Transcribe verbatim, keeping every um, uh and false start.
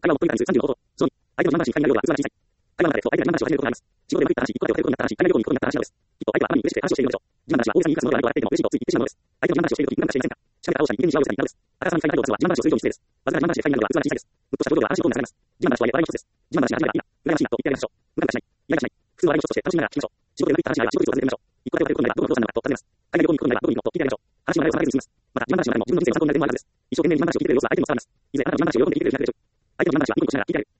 会話を持っといた人数さんじゅうのこと、正味、相手の自慢話に深い内容が器が小さい。会話の中でと相手が自慢話を始めることがあります。仕事でうまくいった話、一個だけをやることになった話、海外旅行に行くことになった話などです。きっと相手は頭に嬉しくて話をしているのでしょう。自慢話は大げさに言い方するのではなく笑っていても嬉しいとつい言ってしまうのです。相手の自慢話をしているときに無駄にしていませんか。近くた青さに家にしわをさになるです。あからさまに深い内容が自慢話をするように失礼です。わずかな自慢話で深い内容が器が小さいです。ぐっとした表情が話を通りなされます。自慢話は笑いの一つです。自慢話が始まりがいいな、羨ましいなと言ってあげましょう。無駄がしない、嫌がしない。普通は笑いの一つとして楽しみながら聞きましょう。仕事でうまくいった話があれば仕事術を続けましょう。一個だけをやることになればどこの不動産なのかと尋ねます。海外旅行に行くことになればどこに行くのと聞いてあげましょう。話の流れを下げずに済みます。また、自慢話の中でも自分の人生の参考になる点もあるはずです。一生懸命に自慢話を聞いてくれる様子が相手にも伝わります。いずれあなたの自慢話を喜んで聞いてくれるようになるでしょう。相手の自慢話はニコニコしながら聞いてあげる。